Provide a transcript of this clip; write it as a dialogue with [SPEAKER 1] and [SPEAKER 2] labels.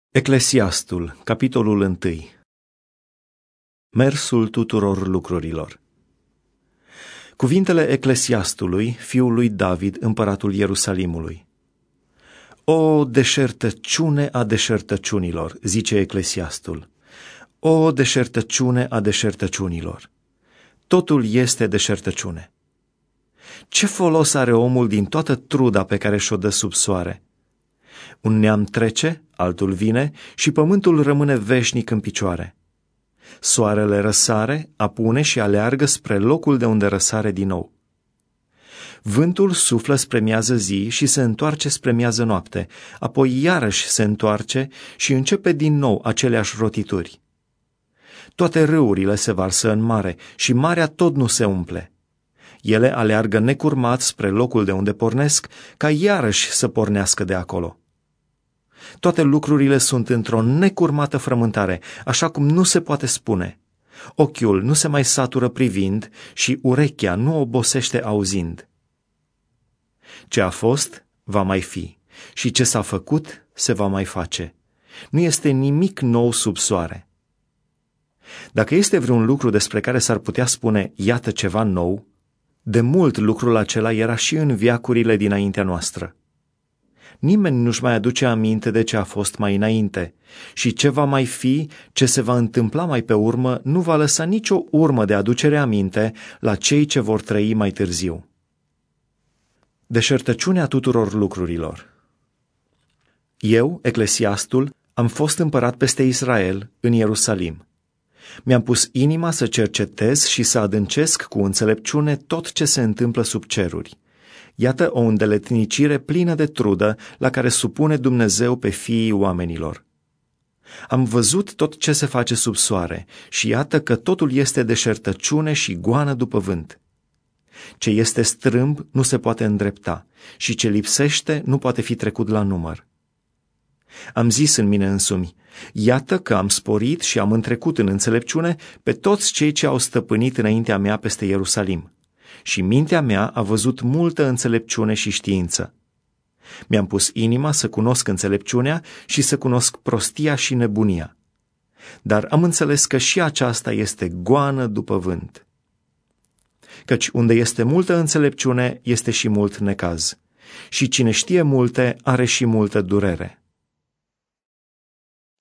[SPEAKER 1] Eclesiastul, capitolul 1. Mersul tuturor lucrurilor. Cuvintele Eclesiastului, fiul lui David, împăratul Ierusalimului. O deșertăciune a deșertăciunilor, zice Eclesiastul. O deșertăciune a deșertăciunilor. Totul este deșertăciune. Ce folos are omul din toată truda pe care și-o dă sub soare? Un neam trece, altul vine și pământul rămâne veșnic în picioare. Soarele răsare, apune și aleargă spre locul de unde răsare din nou. Vântul suflă spre miază zi și se întoarce spre miază noapte, apoi iarăși se întoarce și începe din nou aceleași rotituri. Toate râurile se varsă în mare și marea tot nu se umple. Ele aleargă necurmat spre locul de unde pornesc, ca iarăși să pornească de acolo. Toate lucrurile sunt într-o necurmată frământare, așa cum nu se poate spune. Ochiul nu se mai satură privind și urechea nu obosește auzind. Ce a fost, va mai fi, și ce s-a făcut, se va mai face. Nu este nimic nou sub soare. Dacă este vreun lucru despre care s-ar putea spune, iată ceva nou, de mult lucrul acela era și în veacurile dinaintea noastră. Nimeni nu-și mai aduce aminte de ce a fost mai înainte și ce va mai fi, ce se va întâmpla mai pe urmă, nu va lăsa nicio urmă de aducere aminte la cei ce vor trăi mai târziu. Deșertăciunea tuturor lucrurilor. Eu, Eclesiastul, am fost împărat peste Israel, în Ierusalim. Mi-am pus inima să cercetez și să adâncesc cu înțelepciune tot ce se întâmplă sub ceruri. Iată o îndeletnicire plină de trudă la care supune Dumnezeu pe fiii oamenilor. Am văzut tot ce se face sub soare și iată că totul este deșertăciune și goană după vânt. Ce este strâmb nu se poate îndrepta și ce lipsește nu poate fi trecut la număr. Am zis în mine însumi, iată că am sporit și am întrecut în înțelepciune pe toți cei ce au stăpânit înaintea mea peste Ierusalim. Și mintea mea a văzut multă înțelepciune și știință. Mi-am pus inima să cunosc înțelepciunea și să cunosc prostia și nebunia. Dar am înțeles că și aceasta este goană după vânt. Căci unde este multă înțelepciune, este și mult necaz. Și cine știe multe, are și multă durere.